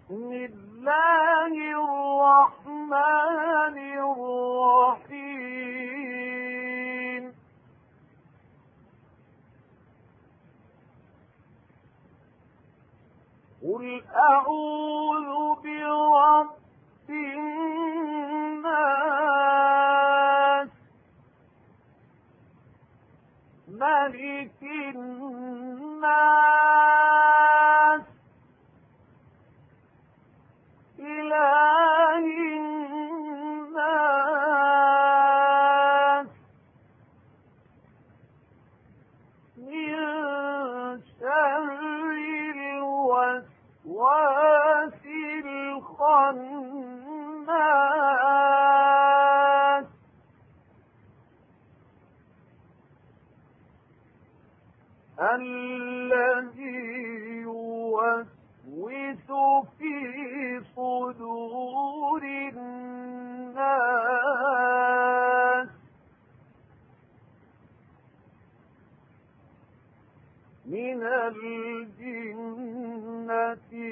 بسم الله الرحمن الرحيم قل أعوذ برب الناس ملك الناس إله الناس من شر الوسواس الخناس الذي يوسوس في صدور الناس من الجنة